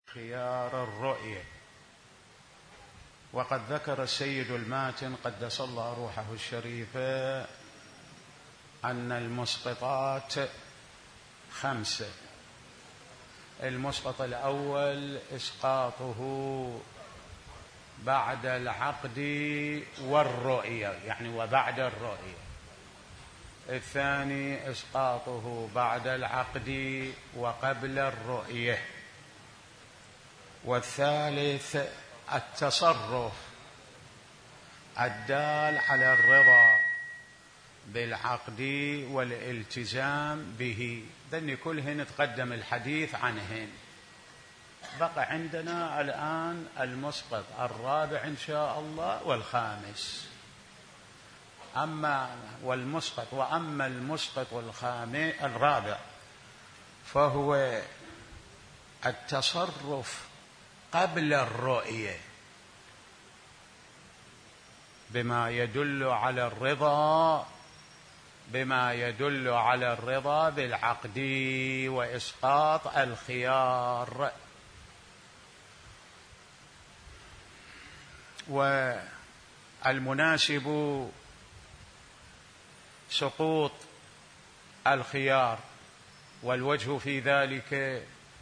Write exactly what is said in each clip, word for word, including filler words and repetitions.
خيار الرؤية. وقد ذكر السيد الماتن قدس الله روحه الشريفة أن المسقطات خمسة. المسقط الأول إسقاطه بعد العقد والرؤية، يعني وبعد الرؤية. الثاني إسقاطه بعد العقد وقبل الرؤية. والثالث التصرف الدال على الرضا بالعقد والالتزام به. ذني كلهن تقدم الحديث عنهن. بقى عندنا الآن المسقط الرابع إن شاء الله والخامس. أما والمسقط وأما المسقط الخامس الرابع فهو التصرف قبل الرؤية بما يدل على الرضا بما يدل على الرضا بالعقد وإسقاط الخيار. والمناسب سقوط الخيار والوجه في ذلك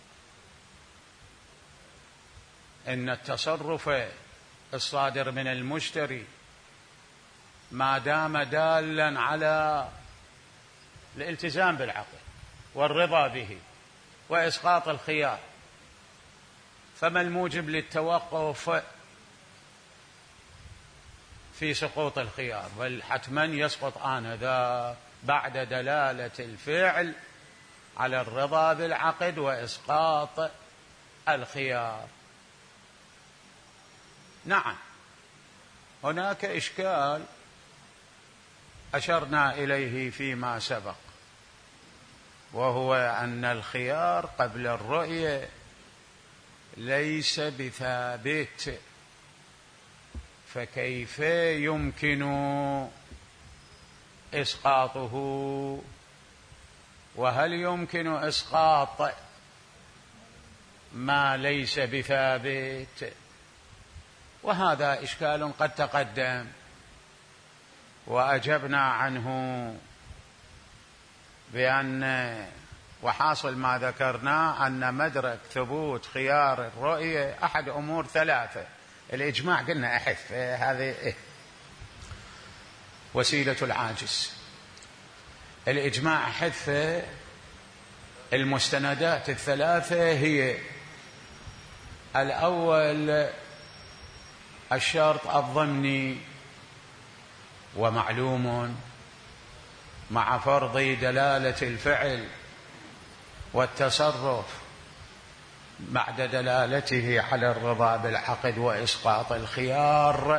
إن التصرف الصادر من المشتري ما دام دالا على الالتزام بالعقد والرضا به وإسقاط الخيار، فما الموجب للتوقف في سقوط الخيار؟ بل حتما يسقط آنذاك بعد دلالة الفعل على الرضا بالعقد وإسقاط الخيار. نعم، هناك إشكال أشرنا إليه فيما سبق، وهو أن الخيار قبل الرؤية ليس بثابت، فكيف يمكن إسقاطه؟ وهل يمكن إسقاط ما ليس بثابت؟ وهذا إشكال قد تقدم وأجبنا عنه بأن وحاصل ما ذكرنا أن مدرك ثبوت خيار الرؤية أحد أمور ثلاثة. الإجماع قلنا أحف هذه وسيلة العاجز. الإجماع أحف المستندات الثلاثة هي: الأول الشرط الضمني، ومعلوم مع فرض دلالة الفعل والتصرف بعد دلالته على الرضا بالعقد وإسقاط الخيار،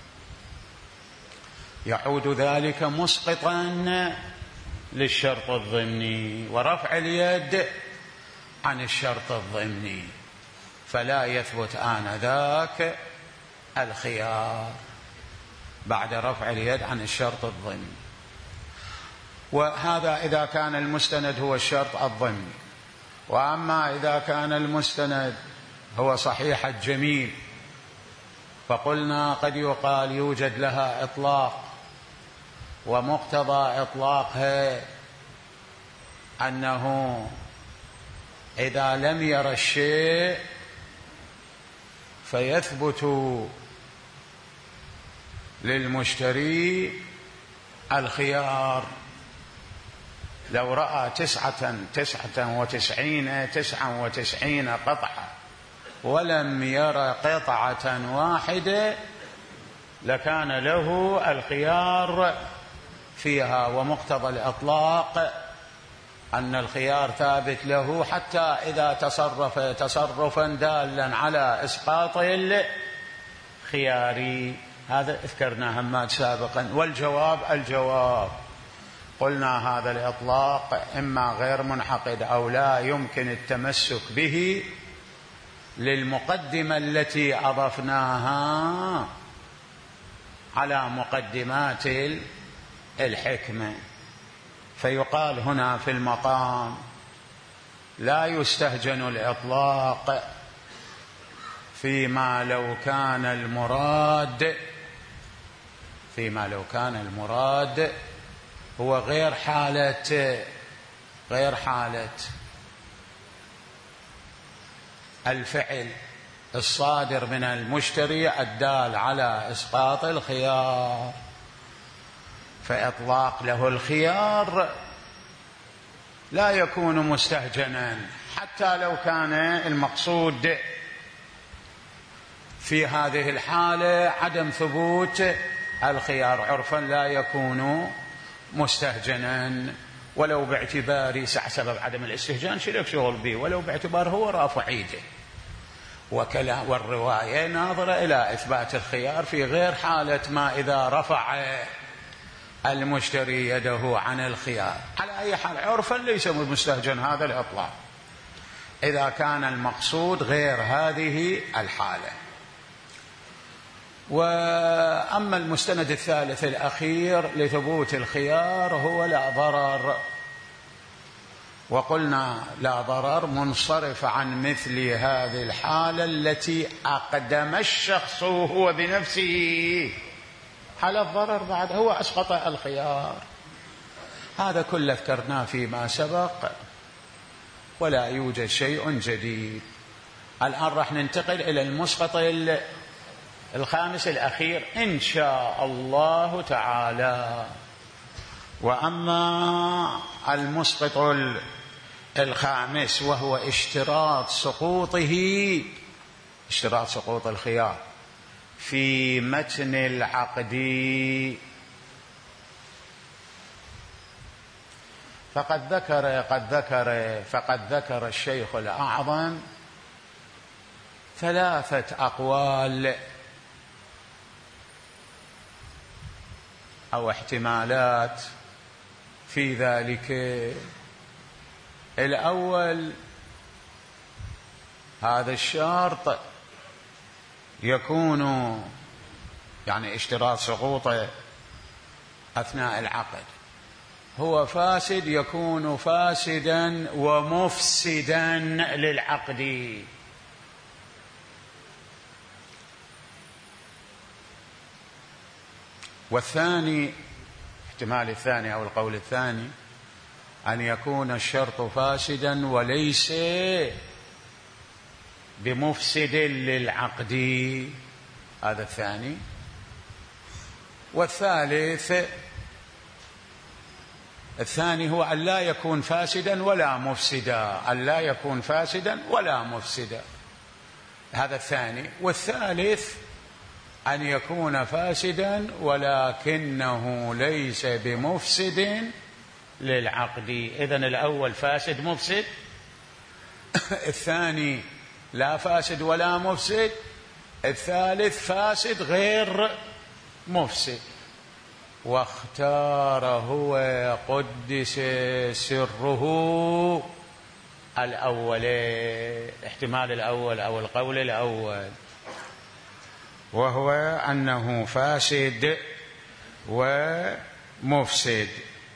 يعود ذلك مسقطا للشرط الضمني ورفع اليد عن الشرط الضمني، فلا يثبت آنذاك الخيار بعد رفع اليد عن الشرط الضمني. وهذا إذا كان المستند هو الشرط الضمني. وأما إذا كان المستند هو صحيح الجميل فقلنا قد يقال يوجد لها إطلاق، ومقتضى إطلاقها أنه إذا لم ير الشيء فيثبت للمشتري الخيار. لو رأى تسعة تسعة وتسعين تسعة وتسعين قطعة ولم ير قطعة واحدة لكان له الخيار فيها. ومقتضى الإطلاق أن الخيار ثابت له حتى إذا تصرف تصرفا دالا على إسقاط الخيار. هذا ذكرناه هماد سابقا. والجواب الجواب قلنا هذا الإطلاق إما غير منعقد أو لا يمكن التمسك به للمقدمة التي أضفناها على مقدمات الحكمة. فيقال هنا في المقام لا يستهجن الإطلاق فيما لو كان المراد فيما لو كان المراد هو غير حالة غير حالة الفعل الصادر من المشتري الدال على إسقاط الخيار، فإطلاق له الخيار لا يكون مستهجنا حتى لو كان المقصود في هذه الحالة عدم ثبوت الخيار، عرفا لا يكون مستهجنا ولو باعتبار سبب عدم الاستهجان شرك شغل به، ولو باعتبار هو رافع ايده. وكلام والرواية ناظرة إلى إثبات الخيار في غير حالة ما إذا رفع المشتري يده عن الخيار. على أي حال عرفا ليس مستهجن هذا الإطلاق إذا كان المقصود غير هذه الحالة. وأما المستند الثالث الأخير لثبوت الخيار هو لا ضرر، وقلنا لا ضرر منصرف عن مثل هذه الحالة التي أقدم الشخص هو بنفسه حال الضرر بعد هو أسقط الخيار. هذا كله ذكرناه فيما سبق ولا يوجد شيء جديد. الآن راح ننتقل إلى المسقط الخامس الأخير إن شاء الله تعالى. وأما المسقط الخامس وهو اشتراط سقوطه اشتراط سقوط الخيار في متن العقد، فقد ذكر قد ذكر فقد ذكر الشيخ الأعظم ثلاثة أقوال أو احتمالات في ذلك. الأول هذا الشرط يكون يعني اشتراط سقوطه أثناء العقد هو فاسد، يكون فاسدا ومفسدا للعقد. والثاني احتمال الثاني أو القول الثاني أن يكون الشرط فاسدا وليس بمفسد للعقد، هذا الثاني. والثالث الثاني هو أن لا يكون فاسدا ولا مفسدا، أن لا يكون فاسدا ولا مفسدا، هذا الثاني. والثالث أن يكون فاسدا ولكنه ليس بمفسد للعقد. إذن الأول فاسد مفسد، الثاني لا فاسد ولا مفسد، الثالث فاسد غير مفسد. واختار هو قدس سره الأول، احتمال الأول أو القول الأول، وهو أنه فاسد ومفسد.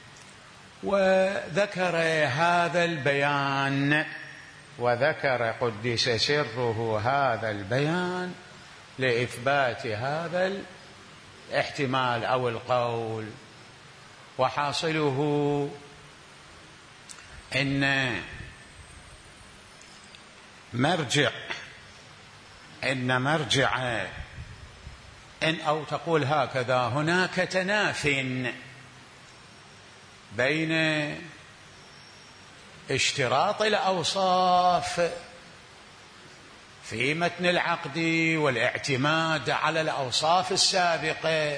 وذكر هذا البيان وذكر قدس سره هذا البيان لإثبات هذا الاحتمال أو القول. وحاصله إن مرجع إن مرجع إن أو تقول هكذا هناك تناف بين اشتراط الأوصاف في متن العقد والاعتماد على الأوصاف السابقة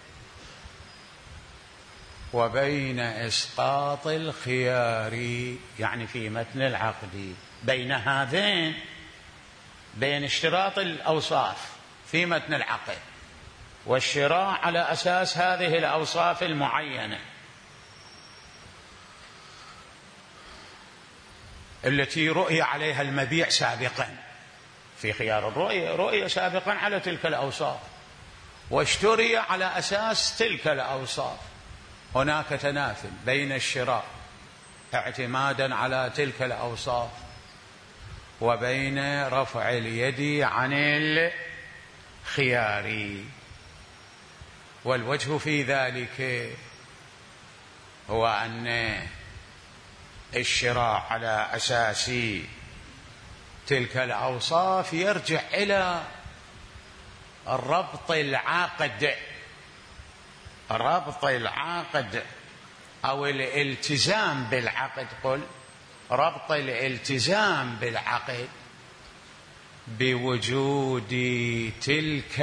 وبين إسقاط الخيار، يعني في متن العقد بين هذين، بين اشتراط الأوصاف في متن العقد والشراء على أساس هذه الأوصاف المعينة التي رؤي عليها المبيع سابقا في خيار الرؤية، رؤية سابقا على تلك الأوصاف واشتري على أساس تلك الأوصاف. هناك تنافي بين الشراء اعتمادا على تلك الأوصاف وبين رفع اليد عن الخيار. والوجه في ذلك هو أن الشراء على أساس تلك الأوصاف يرجع إلى ربط العقد ربط العقد أو الالتزام بالعقد، قل ربط الالتزام بالعقد بوجود تلك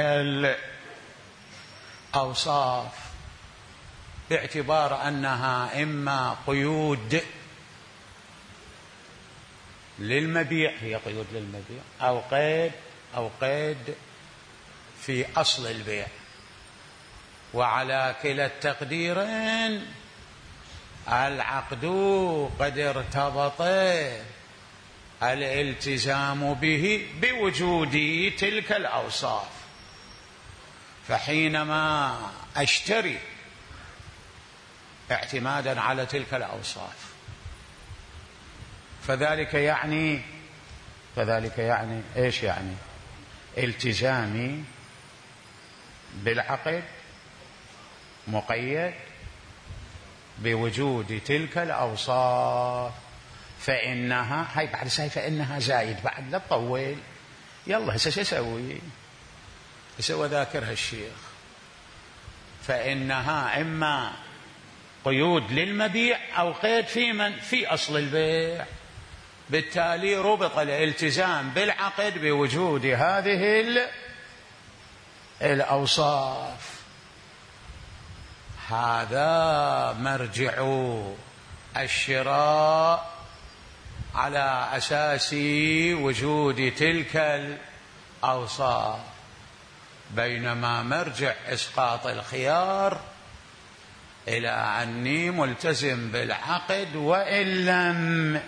الأوصاف، باعتبار أنها إما قيود للمبيع، هي قيود للمبيع، أو قيد أو قيد في أصل البيع. وعلى كلا التقديرين العقد قد ارتبط الالتزام به بوجود تلك الأوصاف. فحينما أشتري اعتمادا على تلك الأوصاف فذلك يعني فذلك يعني إيش يعني؟ التزامي بالعقد مقيد بوجود تلك الأوصاف. فإنها هاي بعد ساي فإنها زايد بعد لا تطول. يلا هسه شو اسوي؟ يسوى ذاكرها الشيخ. فإنها إما قيود للمبيع أو قيد في من في أصل البيع. بالتالي ربط الالتزام بالعقد بوجود هذه الأوصاف. هذا مرجع الشراء على أساس وجود تلك الأوصاف، بينما مرجع إسقاط الخيار إلى أني ملتزم بالعقد وإن لم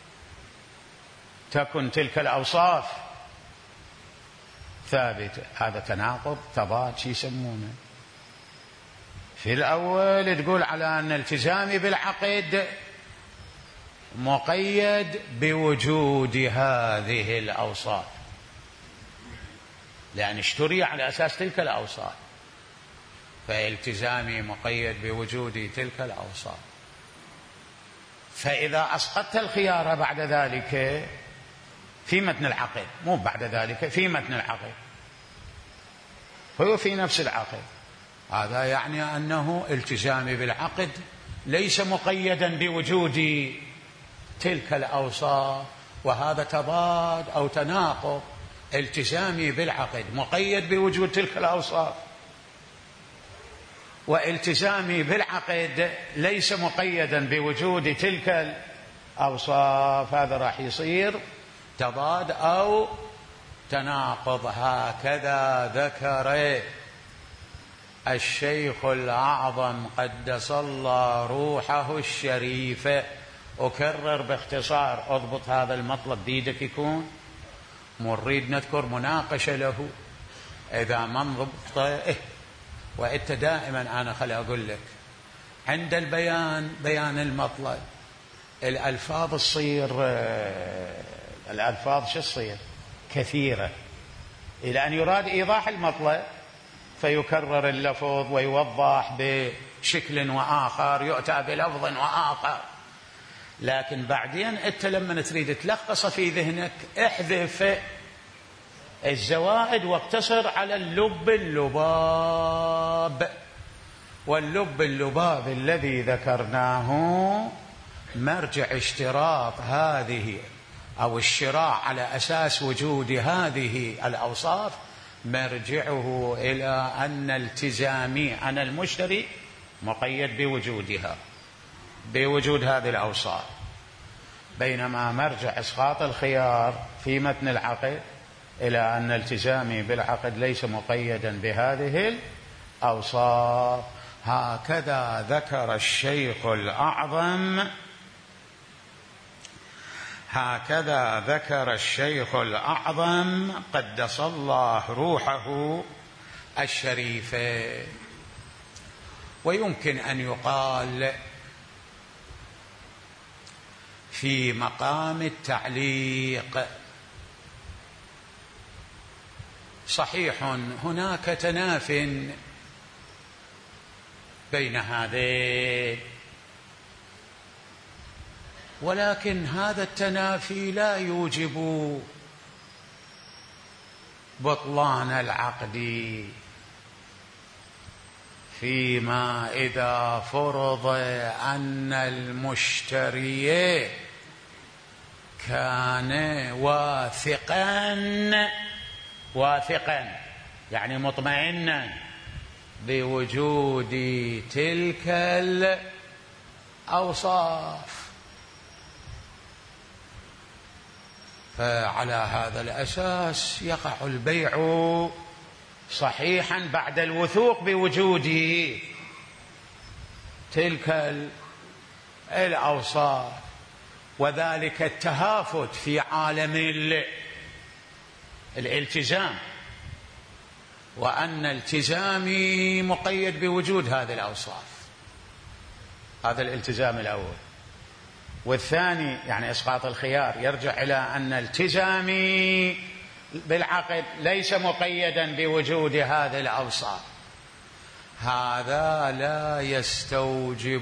تكن تلك الأوصاف ثابتة. هذا تناقض تضاد شي يسمونه. في الأول تقول على أن التزامي بالعقد مقيد بوجود هذه الأوصاف، لأن اشتري على أساس تلك الأوصاف، فالتزامي مقيد بوجود تلك الأوصاف. فإذا أسقطت الخيار بعد ذلك في متن العقد، مو بعد ذلك في متن العقد، هو في نفس العقد، هذا يعني أنه التزامي بالعقد ليس مقيدا بوجود تلك الأوصاف. وهذا تضاد أو تناقض. التزامي بالعقد مقيد بوجود تلك الأوصاف، والتزامي بالعقد ليس مقيدا بوجود تلك الأوصاف. هذا راح يصير تضاد أو تناقض. هكذا ذكر الشيخ الأعظم قدس الله روحه الشريفة. أكرر باختصار، أضبط هذا المطلب بيدك يكون نريد نذكر مناقشة له. إذا ما انضبط إيه وإنت دائما أنا خلي أقول لك عند البيان بيان المطلب الألفاظ تصير الألفاظ شو تصير كثيرة إلى أن يراد إيضاح المطلب فيكرر اللفظ ويوضح بشكل وآخر، يؤتى بلفظ وآخر. لكن بعدين أنت لما تريد تلخص في ذهنك احذف الزوائد واقتصر على اللب اللباب. واللب اللباب الذي ذكرناه مرجع اشتراط هذه أو الشراء على أساس وجود هذه الأوصاف مرجعه إلى أن التزامي أنا المشتري مقيد بوجودها بوجود هذه الأوصاف، بينما مرجع إسقاط الخيار في متن العقد إلى أن التزامي بالعقد ليس مقيدا بهذه الأوصاف. هكذا ذكر الشيخ الأعظم هكذا ذكر الشيخ الأعظم قدس الله روحه الشريفة. ويمكن أن يقال في مقام التعليق صحيح هناك تناف بين هذين، ولكن هذا التنافي لا يوجب بطلان العقد فيما إذا فرض أن المشتري كان واثقا واثقا يعني مطمئنا بوجود تلك الأوصاف، فعلى هذا الأساس يقع البيع صحيحا بعد الوثوق بوجود تلك الأوصاف، وذلك التهافت في عالم الالتزام، وأن التزامي مقيد بوجود هذه الأوصاف. هذا الالتزام الأول. والثاني يعني إسقاط الخيار يرجع إلى أن التزامي بالعقد ليس مقيدا بوجود هذه الأوصاف. هذا لا يستوجب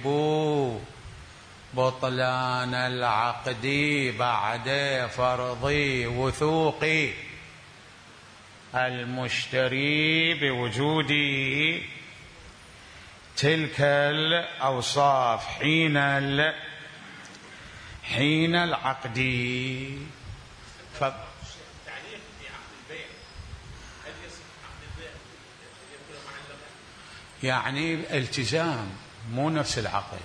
بطلان العقد بعد فرض وثوق المشتري بوجود تلك الأوصاف حين حين العقد. ف... يعني التزام مو نفس العقد.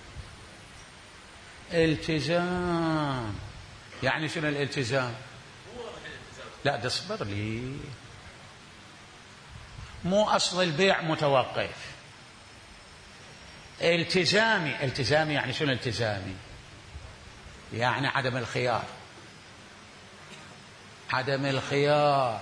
التزام يعني شنو الالتزام؟ لا تصبر لي، مو أصل البيع متوقف. التزامي التزامي يعني شنو التزامي؟ يعني عدم الخيار. عدم الخيار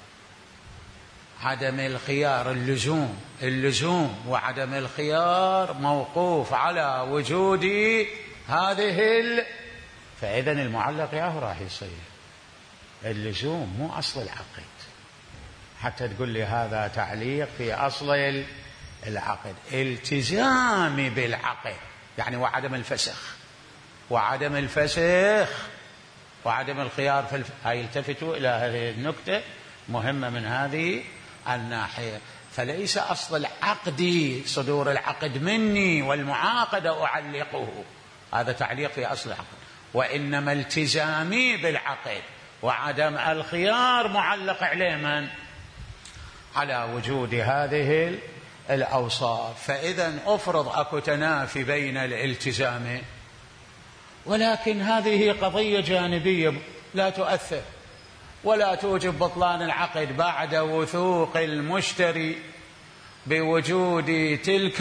عدم الخيار اللزوم اللزوم وعدم الخيار موقوف على وجود هذه ال... فإذا المعلق ياهو راح يصير اللزوم مو أصل العقد، حتى تقول لي هذا تعليق في أصل العقد. التزامي بالعقد يعني وعدم الفسخ وعدم الفسخ وعدم الخيار في الف... هاي التفتوا إلى هذه النكتة مهمة من هذه الناحية. فليس أصل العقد صدور العقد مني والمعاقد أعلقه، هذا تعليق في أصل العقد، وإنما التزامي بالعقد وعدم الخيار معلق عليه من؟ على وجود هذه الأوصاف. فإذا أفرض أكو تنافي بين الالتزام، ولكن هذه قضية جانبية لا تؤثر ولا توجب بطلان العقد بعد وثوق المشتري بوجود تلك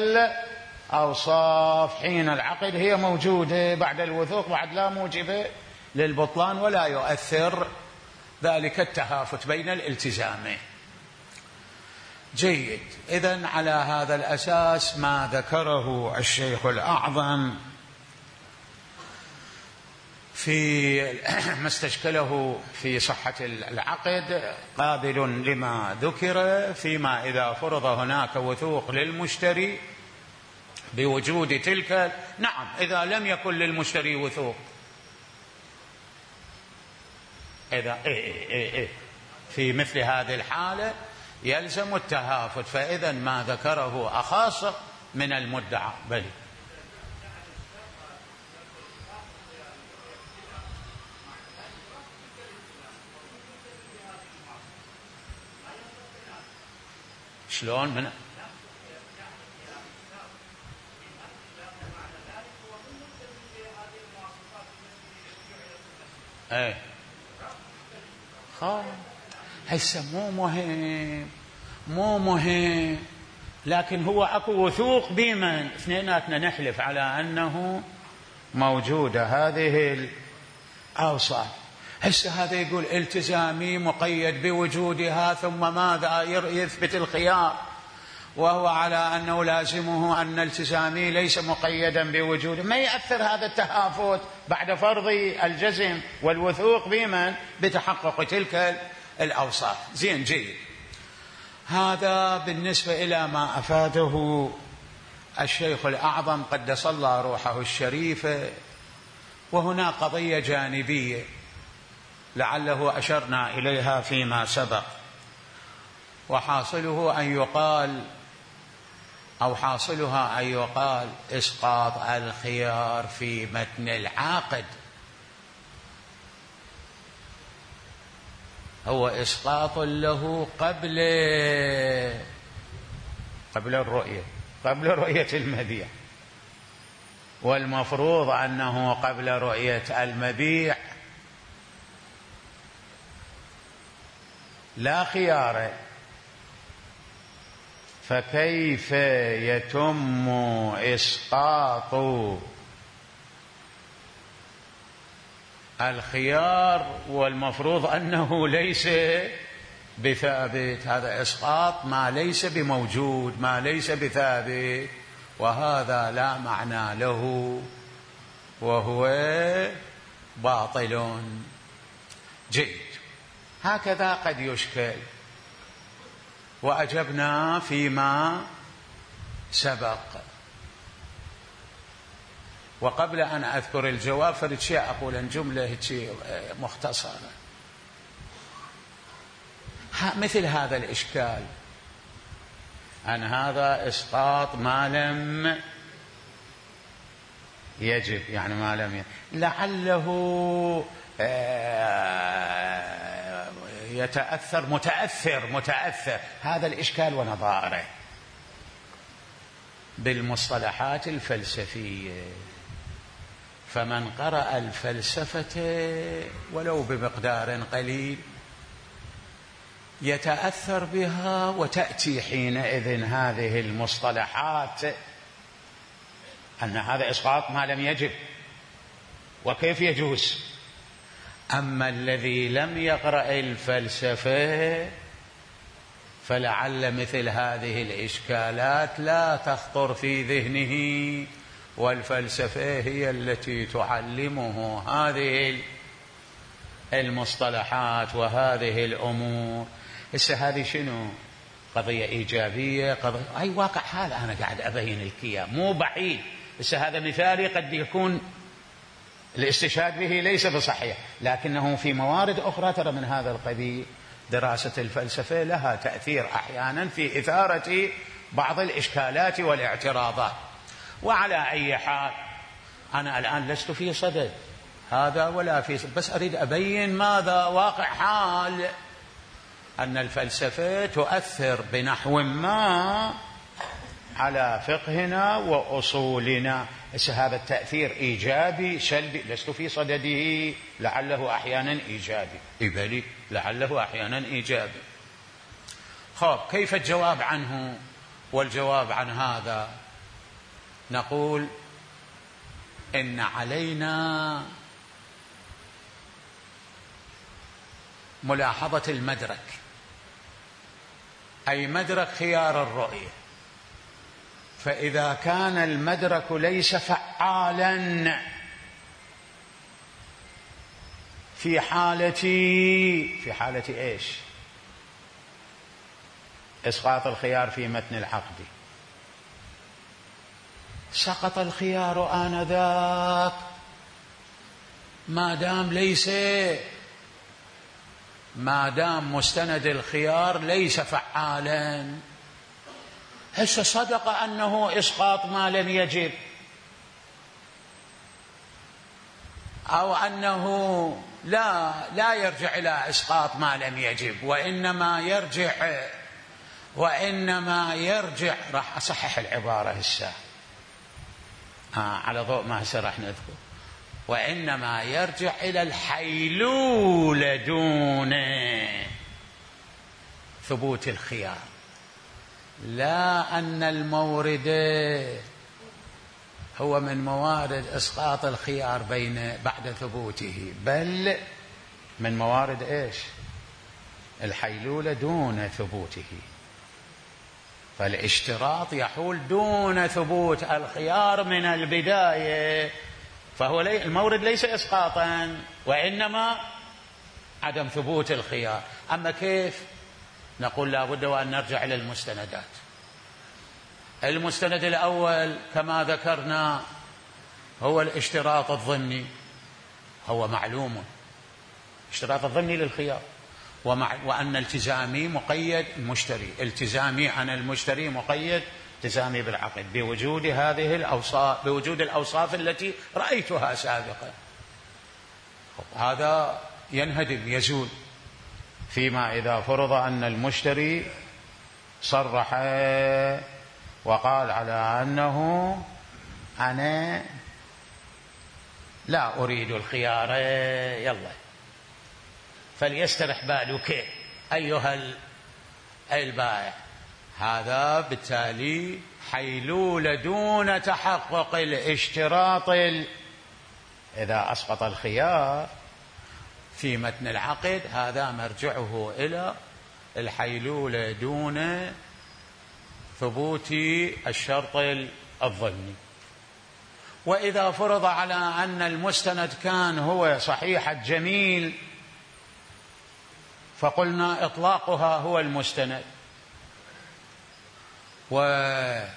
الأوصاف حين العقد. هي موجودة بعد الوثوق، بعد لا موجب للبطلان ولا يؤثر ذلك التهافت بين الالتزامين. جيد. إذن على هذا الأساس ما ذكره الشيخ الأعظم في ما استشكله في صحة العقد قابل لما ذكر فيما إذا فرض هناك وثوق للمشتري بوجود تلك. نعم، إذا لم يكن للمشتري وثوق، إذا إيه إيه إيه في مثل هذه الحالة يلزم التهافت. فإذا ما ذكره أخص من المدعى. بل شلون من ايه خلاص هسه مو مهم مو مهم لكن هو اكو وثوق بمن اثنيناتنا نحلف على انه موجوده هذه الاوصاف. هسه هذا يقول التزامي مقيد بوجودها، ثم ماذا يثبت الخيار وهو على أنه لازمه أن التزامي ليس مقيدا بوجوده. ما يأثر هذا التهافت بعد فرض الجزم والوثوق بمن؟ بتحقق تلك الأوصاف. زين جيد. هذا بالنسبة إلى ما أفاده الشيخ الأعظم قدس الله روحه الشريفة. وهنا قضية جانبية لعله أشرنا إليها فيما سبق، وحاصله أن يقال أو حاصلها أن يقال إسقاط الخيار في متن العقد هو إسقاط له قبل قبل الرؤية قبل رؤية المبيع، والمفروض أنه قبل رؤية المبيع لا خيار، فكيف يتم إسقاط الخيار والمفروض أنه ليس بثابت؟ هذا إسقاط ما ليس بموجود، ما ليس بثابت، وهذا لا معنى له وهو باطل. جيد. هكذا قد يشكل، وأجبنا فيما سبق. وقبل أن أذكر الجواب فرد شيء أقول أن جملة مختصرة. مثل هذا الإشكال أن هذا إسقاط ما لم يجب، يعني ما لم يجب. لعله يتأثر متأثر متأثر هذا الإشكال ونظائره بالمصطلحات الفلسفية. فمن قرأ الفلسفة ولو بمقدار قليل يتأثر بها، وتأتي حينئذ هذه المصطلحات أن هذا إسقاط ما لم يجب وكيف يجوز. أما الذي لم يقرأ الفلسفة فلعل مثل هذه الإشكالات لا تخطر في ذهنه، والفلسفة هي التي تعلمه هذه المصطلحات وهذه الأمور. هسه هذه شنو؟ قضية إيجابية، قضية أي واقع حال أنا قاعد أبين لك إياه مو بعيد. هسه هذا مثالي قد يكون الاستشهاد به ليس بصحيح، لكنه في موارد أخرى ترى من هذا القبيل. دراسة الفلسفة لها تأثير أحيانا في إثارة بعض الإشكالات والاعتراضات. وعلى أي حال أنا الآن لست في صدد هذا ولا في صدد، بس أريد أبين ماذا واقع حال أن الفلسفة تؤثر بنحو ما على فقهنا وأصولنا. هذا التأثير إيجابي سلبي؟ لست في صدده، لعله أحيانا إيجابي. إبالي لعله أحيانا إيجابي. خب كيف الجواب عنه؟ والجواب عن هذا نقول إن علينا ملاحظة المدرك، أي مدرك خيار الرؤية. فإذا كان المدرك ليس فعالا في حالة في حالة إيش؟ إسقاط الخيار في متن العقد، سقط الخيار آنذاك ما دام ليس ما دام مستند الخيار ليس فعالا. هسه صدق أنه إسقاط ما لم يجب، أو أنه لا لا يرجع إلى إسقاط ما لم يجب، وإنما يرجع وإنما يرجع راح أصحح العبارة هسه آه على ضوء ما هسه راح نذكر، وإنما يرجع إلى الحيلولة دون ثبوت الخيار، لا أن المورد هو من موارد إسقاط الخيار بين بعد ثبوته، بل من موارد إيش؟ الحيلولة دون ثبوته. فالاشتراط يحول دون ثبوت الخيار من البداية، فهو لي المورد ليس إسقاطا وإنما عدم ثبوت الخيار. أما كيف؟ نقول لا بد وأن نرجع إلى المستندات. المستند الأول كما ذكرنا هو الاشتراط الضمني، هو معلوم اشتراط الضمني للخيار، وأن التزامي مقيد المشتري، التزامي عن المشتري مقيد التزامي بالعقد بوجود هذه الأوصاف، بوجود الأوصاف التي رأيتها سابقا. هذا ينهدم يزول فيما إذا فرض أن المشتري صرح وقال على أنه أنا لا أريد الخيار، يلا فليسترح بالك أيها البائع. هذا بالتالي حيلولة دون تحقق الاشتراط. إذا أسقط الخيار في متن العقد هذا مرجعه إلى الحيلولة دون ثبوت الشرط الضمني. وإذا فرض على أن المستند كان هو صحيح الجميل فقلنا إطلاقها هو المستند، وبعد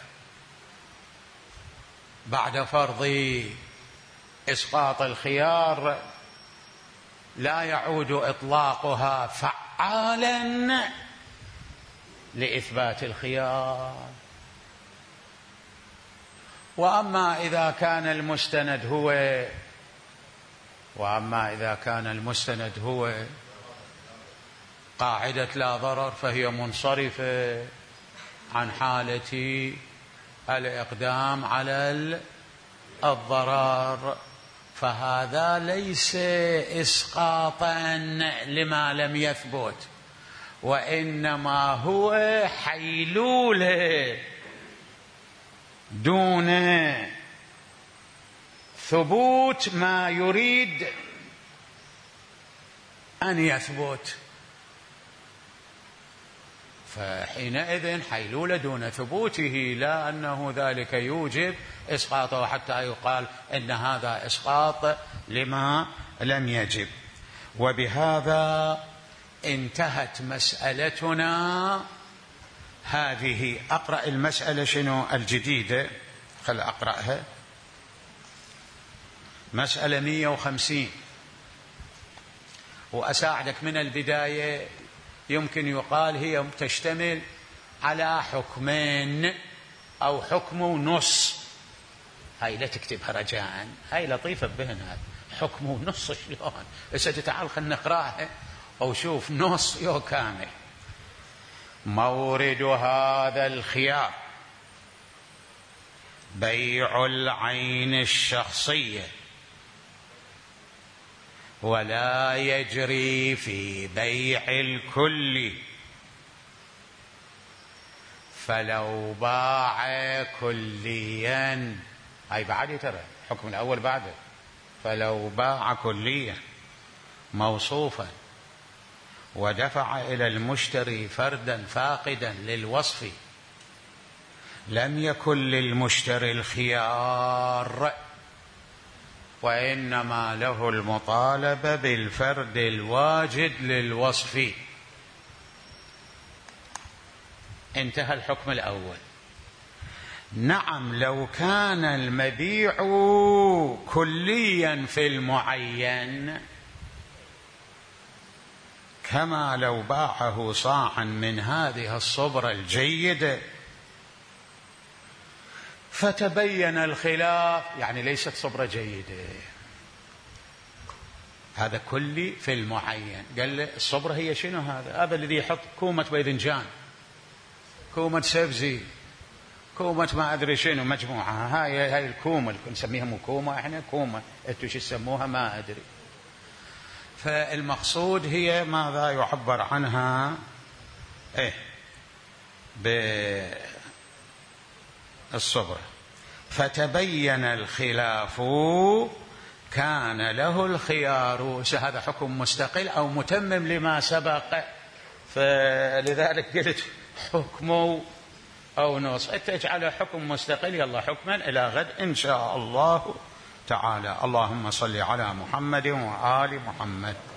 فرض إسقاط الخيار لا يعود إطلاقها فعالا لإثبات الخيار. وأما إذا كان المستند هو وأما إذا كان المستند هو قاعدة لا ضرر فهي منصرفة عن حالة الإقدام على الضرر، فهذا ليس إسقاطا لما لم يثبت، وإنما هو حيلولة دون ثبوت ما يريد أن يثبت. فحينئذ حيلولة دون ثبوته، لا أنه ذلك يوجب إسقاطه حتى يقال إن هذا إسقاط لما لم يجب. وبهذا انتهت مسألتنا هذه. أقرأ المسألة شنو الجديدة، خل أقرأها. مسألة مئة وخمسين، وأساعدك من البداية. يمكن يقال هي تشتمل على حكمين أو حكم ونص. هاي لا تكتبها رجاء، هاي لطيفة بهن. هاي حكم ونص شلون؟ بس تعال خلنا نقراها أو شوف نص يو كامل. مورد هذا الخيار بيع العين الشخصية، ولا يجري في بيع الكل، فلو باع كليا. هاي بعد ترى الحكم الأول بعده. فلو باع كليا موصوفا ودفع إلى المشتري فردا فاقدا للوصف لم يكن للمشتري الخيار، وإنما له المطالبة بالفرد الواجد للوصف. انتهى الحكم الأول. نعم، لو كان المبيع كليا في المعين، كما لو باعه صاعا من هذه الصبرة الجيدة فتبين الخلاف، يعني ليست صبرة جيدة، هذا كلي في المعين. قال له الصبرة هي شنو؟ هذا هذا الذي يحط كومة باذنجان، كومة سبزي، كومة ما أدري شنو، مجموعة. هاي هاي الكومة نسميها مو كومة احنا، كومة انتوا شو تسموها ما أدري. فالمقصود هي ماذا يعبر عنها ايه بالصبر. فتبين الخلاف كان له الخيار. هذا حكم مستقل أو متمم لما سبق، فلذلك قلت حكمه أو نص. تجعله حكم مستقل، يلا حكما إلى غد إن شاء الله تعالى. اللهم صل على محمد وآل محمد.